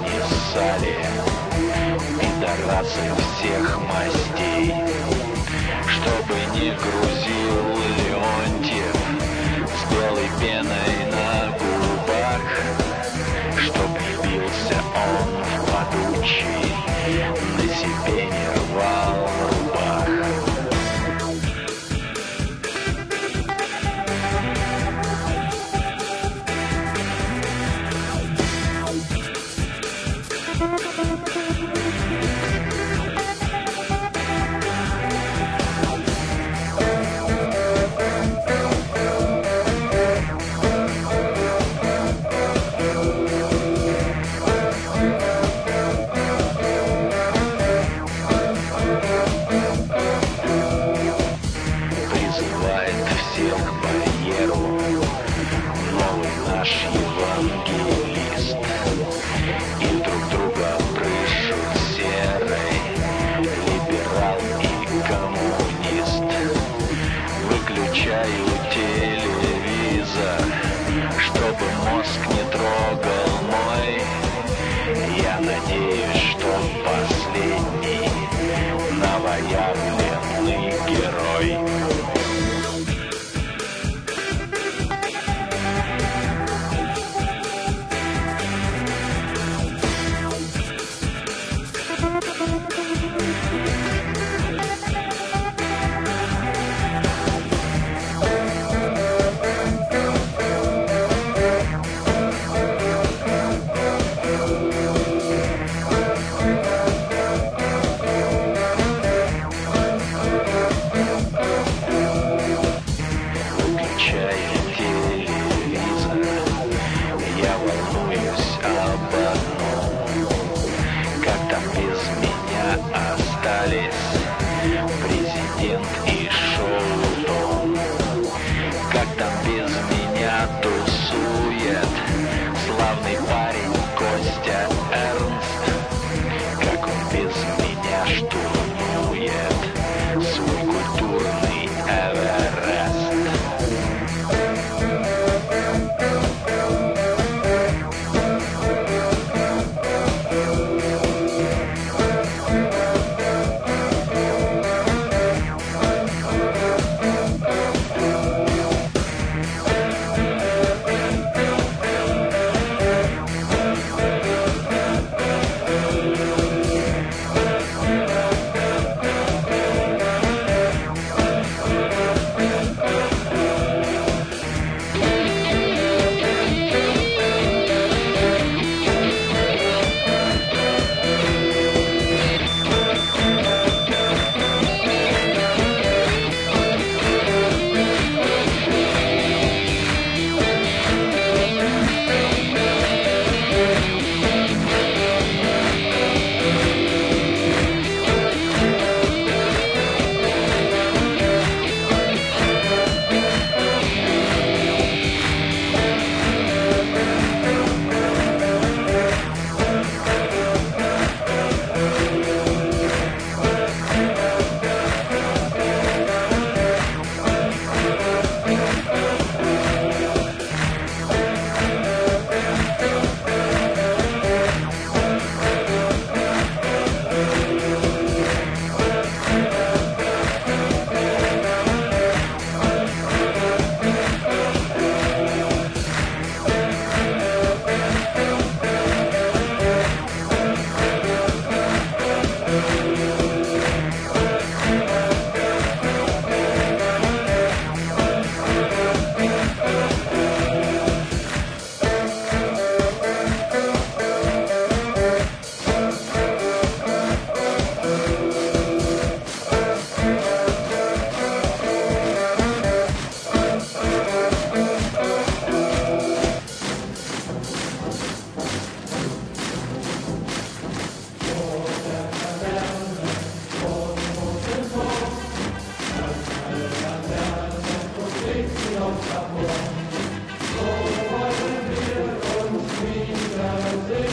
не ссали пидорасы всех мастей. Чтобы не грузил Леонтьев с белой пеной на губах, чтоб не бился он в подучий, на себе не рвал рубах. Евангелист, и друг друга прыщут серый либерал и коммунист. Выключаю телевизор, чтобы мозг не трогал мой. Я надеюсь, что последний новоявленный герой. Президент и шоу-дом. Как там без меня тусует славный парень Костя Эрнст. Как он без меня штурмует свой культурный Эверест. So wollen wir uns wieder sehen.